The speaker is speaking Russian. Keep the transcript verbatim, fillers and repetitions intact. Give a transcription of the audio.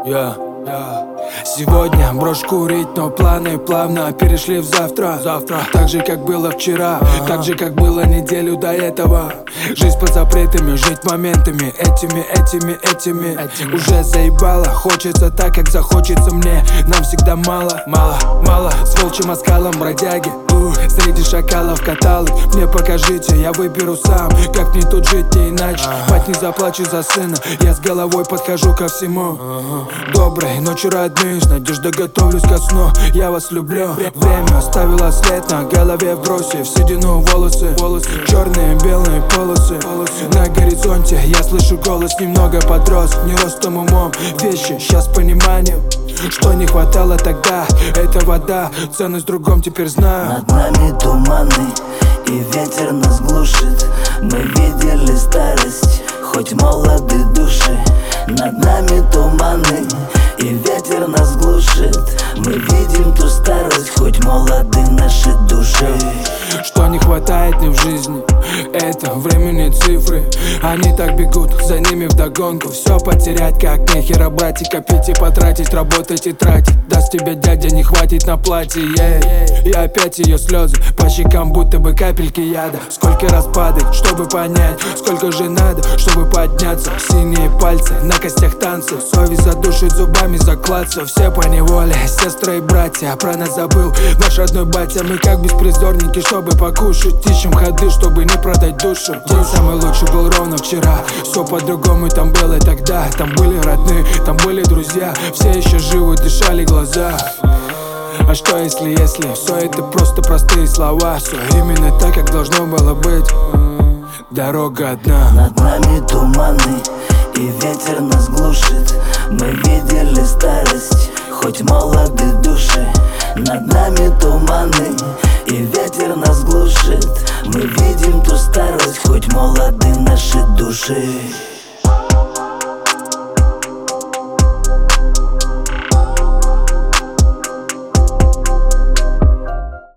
Я, я. Сегодня брошу курить, но планы плавно перешли в завтра. Завтра так же, как было вчера, а-а-а. Так же, как было неделю до этого. Жизнь под запретами, жить моментами этими, этими, этими, этими. Уже заебало, хочется так, как захочется мне. Нам всегда мало, мало, мало. С волчьим оскалом бродяги, у, среди шакалов каталог. Мне покажите, я выберу сам, как мне тут жить, не иначе. Мать, не заплачу за сына, я с головой подхожу ко всему. Доброй ночи, родные, с надеждой готовлюсь ко сну. Я вас люблю. Время оставило след на голове, бросив седину волосы, волосы. Черные, белые полосы, полосы. На горизонте я слышу голос, немного подрос, не ростом, умом. Вещи сейчас пониманием, что не хватало тогда. Это вода, ценность в другом теперь знаю. Над нами туманы, и ветер нас глушит. Мы видели старость, хоть молоды души. Над нами туманы, и ветер нас глушит. Мы видим ту старость, хоть молоды наши души. Что не хватает мне в жизни, это времени цифры. Они так бегут, за ними вдогонку. Все потерять как нехера брать и копить и потратить, работать и тратить. Даст тебе дядя, не хватит на платье, yeah. И опять ее слезы по щекам, будто бы капельки яда. Сколько раз падать, чтобы понять, сколько же надо, чтобы подняться. Синие пальцы на костях танцы, совесть задушит зубами заклаться. Все поневоле, сестры и братья, про нас забыл наш родной батя. Мы как беспризорники, чтобы покушать, ищем ходы, чтобы не продать душу. День самый лучший был ровно вчера. Все по-другому там было тогда. Там были родные, там были друзья. Все еще живы, дышали глаза. А что если, если все это просто простые слова? Все именно так, как должно было быть. Дорога одна. Над нами туманы, и ветер нас глушит. Мы видели старость, хоть молоды души. Над нами туманы, и ветер нас глушит. Мы видим ту старость, хоть молоды наши души.